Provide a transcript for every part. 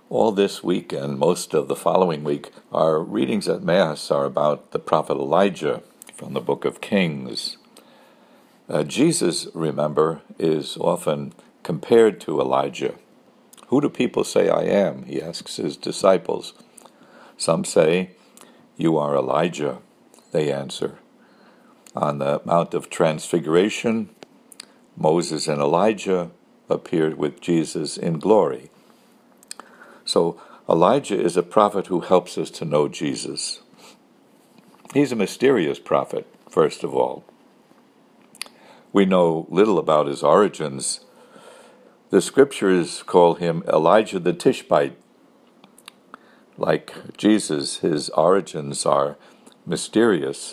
All this week and most of the following week, our readings at Mass are about the prophet Elijah from the book of Kings. Jesus, remember, is often compared to Elijah. Who do people say I am? He asks his disciples. Some say, you are Elijah, they answer. On the Mount of Transfiguration, Moses and Elijah appeared with Jesus in glory. So Elijah is a prophet who helps us to know Jesus. He's a mysterious prophet, first of all. We know little about his origins. The scriptures call him Elijah the Tishbite. Like Jesus, his origins are mysterious.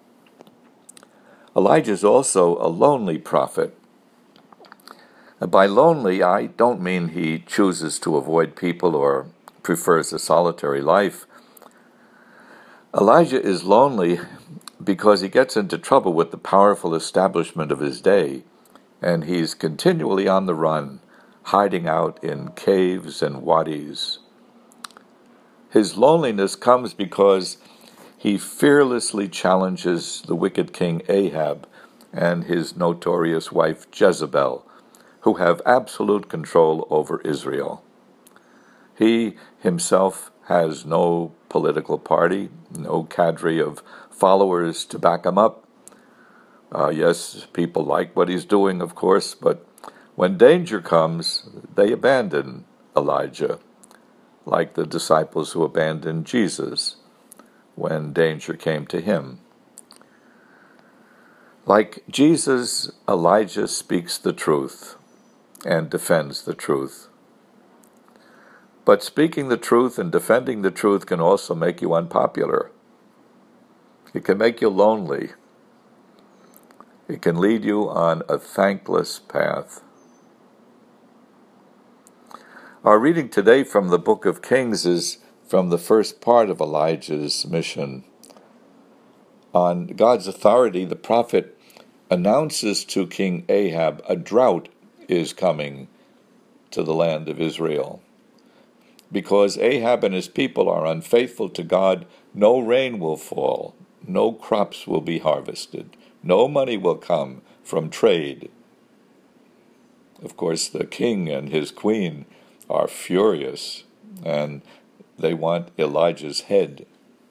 Elijah is also a lonely prophet. By lonely, I don't mean he chooses to avoid people or prefers a solitary life. Elijah is lonely because he gets into trouble with the powerful establishment of his day, and he's continually on the run, hiding out in caves and wadis. His loneliness comes because he fearlessly challenges the wicked king Ahab and his notorious wife Jezebel, who have absolute control over Israel. He himself has no political party, no cadre of followers to back him up. Yes, people like what he's doing, of course, but when danger comes, they abandon Elijah, like the disciples who abandoned Jesus when danger came to him. Like Jesus, Elijah speaks the truth and defends the truth. But speaking the truth and defending the truth can also make you unpopular. It can make you lonely. It can lead you on a thankless path. Our reading today from the book of Kings is from the first part of Elijah's mission. On God's authority, the prophet announces to King Ahab a drought is coming to the land of Israel. Because Ahab and his people are unfaithful to God, no rain will fall, no crops will be harvested, no money will come from trade. Of course, the king and his queen are furious, and they want Elijah's head.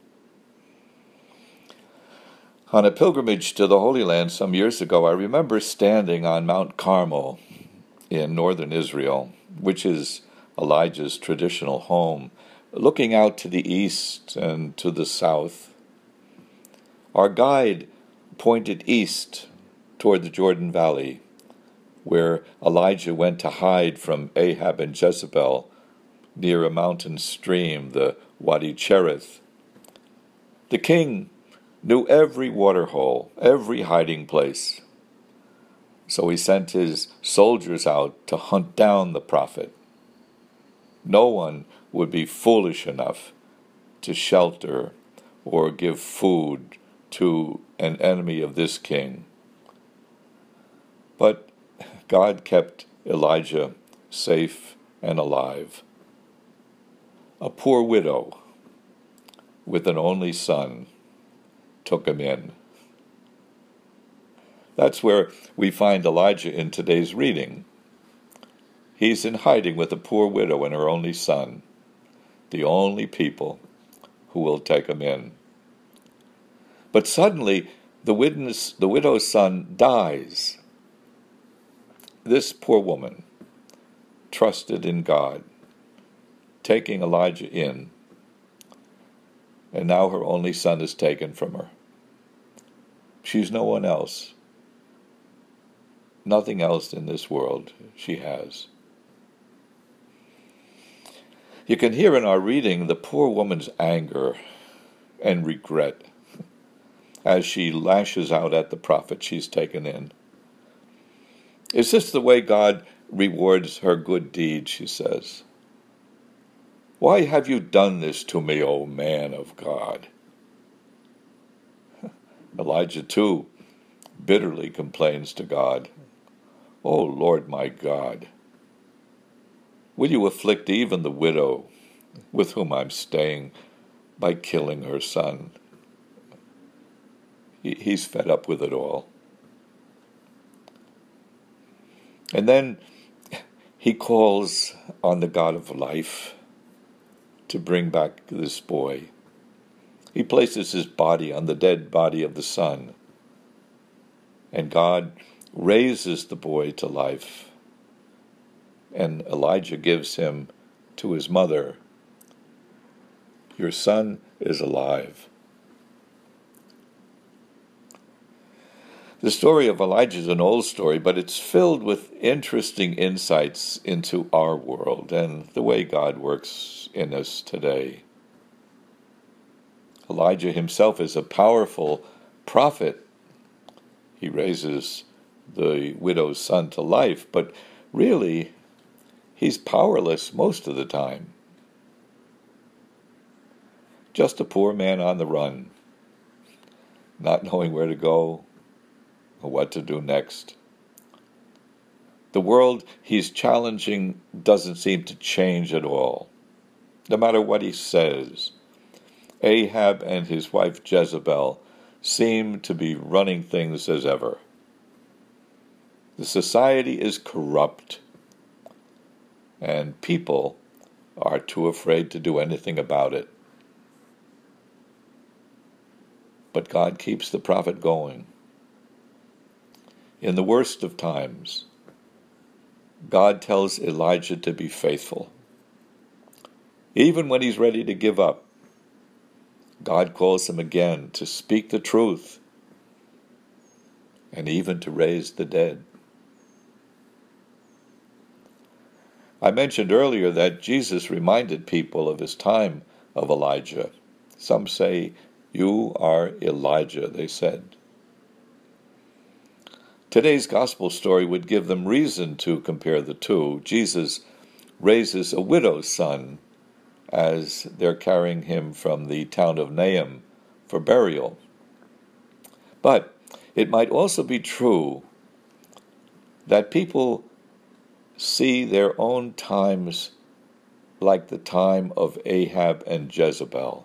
On a pilgrimage to the Holy Land some years ago, I remember standing on Mount Carmel in northern Israel, which is Elijah's traditional home, looking out to the east and to the south. Our guide pointed east toward the Jordan Valley, where Elijah went to hide from Ahab and Jezebel near a mountain stream, the Wadi Cherith. The king knew every waterhole, every hiding place. So he sent his soldiers out to hunt down the prophet. No one would be foolish enough to shelter or give food to an enemy of this king. But God kept Elijah safe and alive. A poor widow with an only son took him in. That's where we find Elijah in today's reading. He's in hiding with a poor widow and her only son, the only people who will take him in. But suddenly, the widow's son dies. This poor woman trusted in God, taking Elijah in, and now her only son is taken from her. She's no one else. Nothing else in this world she has. You can hear in our reading the poor woman's anger and regret as she lashes out at the prophet she's taken in. Is this the way God rewards her good deed, she says? Why have you done this to me, O man of God? Elijah, too, bitterly complains to God, O Lord my God, Will you afflict even the widow with whom I'm staying by killing her son? He's fed up with it all. And then he calls on the God of life to bring back this boy. He places his body on the dead body of the son, and God raises the boy to life. And Elijah gives him to his mother. Your son is alive. The story of Elijah is an old story, but it's filled with interesting insights into our world and the way God works in us today. Elijah himself is a powerful prophet. He raises the widow's son to life, but really, he's powerless most of the time. Just a poor man on the run, not knowing where to go or what to do next. The world he's challenging doesn't seem to change at all, no matter what he says. Ahab and his wife Jezebel seem to be running things as ever. The society is corrupt, and people are too afraid to do anything about it. But God keeps the prophet going. In the worst of times, God tells Elijah to be faithful. Even when he's ready to give up, God calls him again to speak the truth and even to raise the dead. I mentioned earlier that Jesus reminded people of his time of Elijah. Some say, "You are Elijah," they said. Today's gospel story would give them reason to compare the two. Jesus raises a widow's son as they're carrying him from the town of Naim for burial. But it might also be true that people see their own times like the time of Ahab and Jezebel.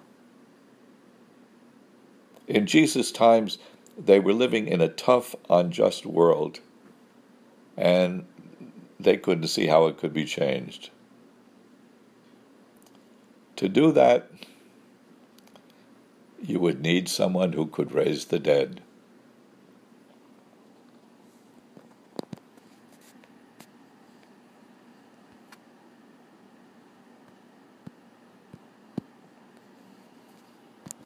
In Jesus' times, they were living in a tough, unjust world, and they couldn't see how it could be changed. To do that, you would need someone who could raise the dead.